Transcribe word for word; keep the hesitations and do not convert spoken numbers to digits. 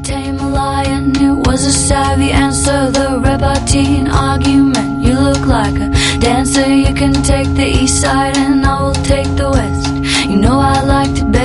tame a lion, it was a savvy answer. The repartee argument, you look like a dancer. You can take the east side and I will take the west. You know I like to bet